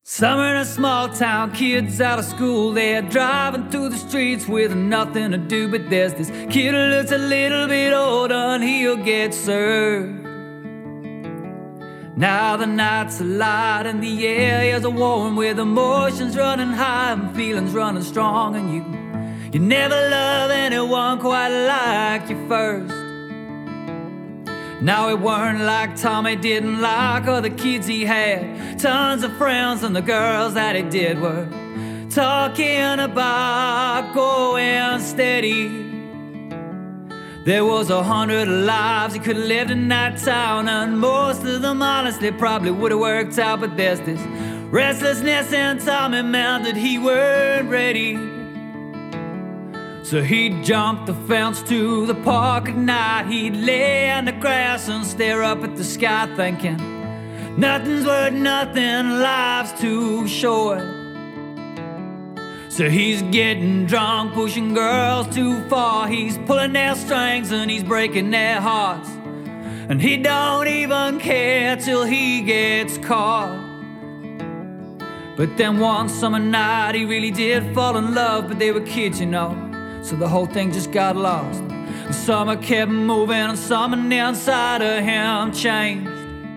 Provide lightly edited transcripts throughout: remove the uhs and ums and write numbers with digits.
Summer in a small town, kids out of school, they're driving through the streets with nothing to do. But there's this kid who looks a little bit older and he'll get served. Now the nights are light and the air is warm, with emotions running high and feelings running strong. And you never love anyone quite like you first. Now it weren't like Tommy didn't like other kids he had. Tons of friends, and the girls that he did were talking about going steady. There was 100 lives he could have lived in that town, and most of them honestly probably would have worked out. But there's this restlessness in Tommy meant that he weren't ready. So he'd jump the fence to the park at night. He'd lay in the grass and stare up at the sky, thinking nothing's worth nothing, life's too short. So he's getting drunk, pushing girls too far. He's pulling their strings and he's breaking their hearts, and he don't even care till he gets caught. But then one summer night he really did fall in love, but they were kids, you know, so the whole thing just got lost. And summer kept moving and something inside of him changed.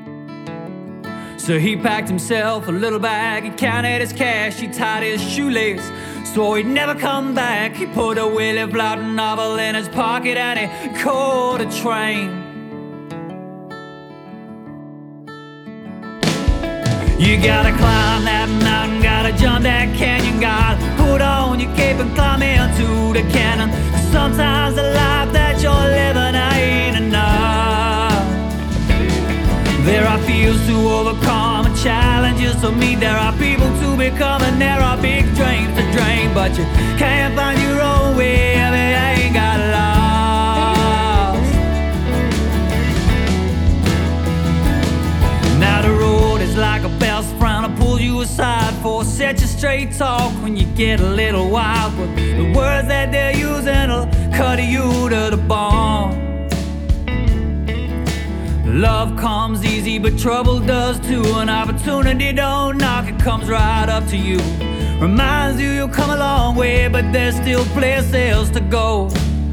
So he packed himself a little bag, he counted his cash, he tied his shoelace, swore he'd never come back. He put a Willie Bloughton novel in his pocket and he caught a train. You gotta climb that mountain, gotta jump that canyon, gotta put on your cape and climb into the cannon. Sometimes the life that you're living ain't enough. There are fears to overcome and challenges to meet. There are people to become and there are big dreams to dream. But you can't find your own way if it ain't got lost. Now the road is like a best friend to pull you aside for such a straight talk when you get a little wild. But the words that they're using will cut you to the bone. Love comes easy, but trouble does too. An opportunity don't knock, it comes right up to you. Reminds you you'll come a long way, but there's still places to go.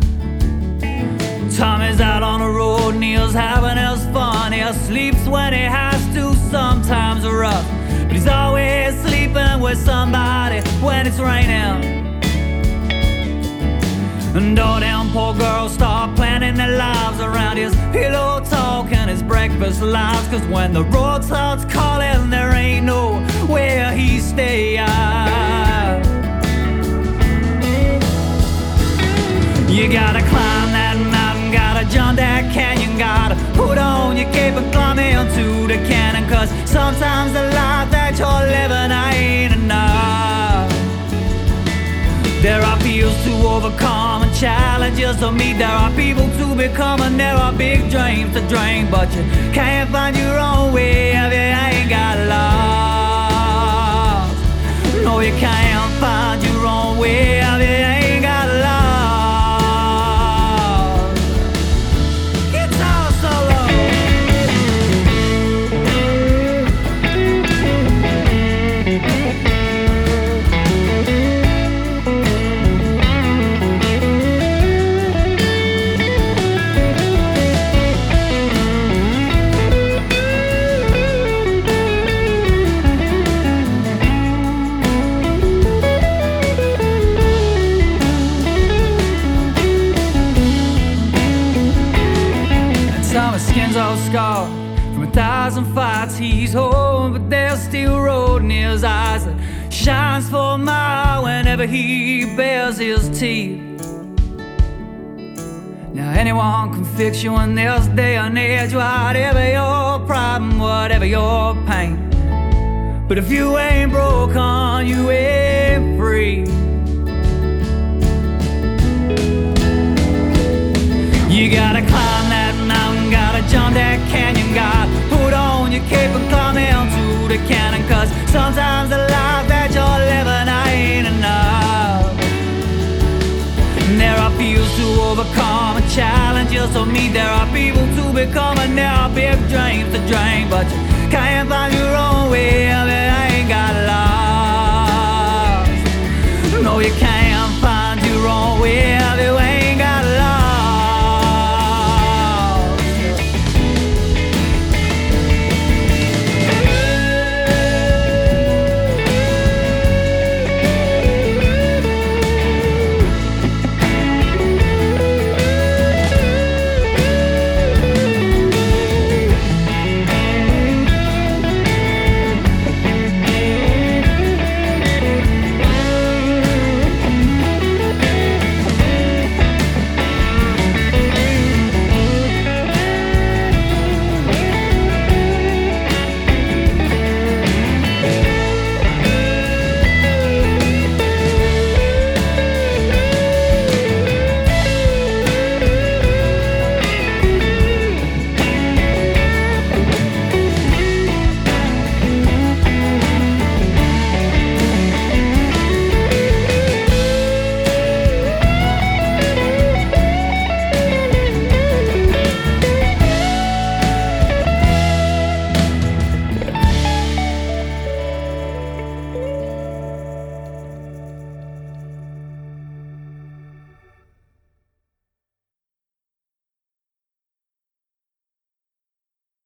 Tommy's out on the road and he's having his fun. He sleeps when he has to, sometimes rough, but he's always sleeping with somebody when it's raining. And all them poor girls start planning their lives around his pillow talk and his breakfast lies. Cause when the road starts calling, there ain't nowhere he stays. You gotta climb that mountain, gotta jump that canyon, gotta put on your cape and climb into the cannon. Cause sometimes the life that you're living ain't enough. There are fears to overcome and challenges to meet. There are people to become and there are big dreams to dream. But you can't find your own way if you ain't got lost. No, you can't find your own way if you ain't got lost. Guitar solo. Tommy's skin's all scarred from 1,000 fights. He's home, but there's still road in his eyes that shines for a mile whenever he bares his teeth. Now anyone can fix you in this day and age, whatever your problem, whatever your pain. But if you ain't broken, you ain't free. You gotta climb that mountain, gotta jump that canyon, gotta put on your cape and climb into the cannon. Cause sometimes the life that you're living ain't enough. And there are fears to overcome and challenges to meet. There are people to become and there are big dreams to dream. But you can't find your own way of it.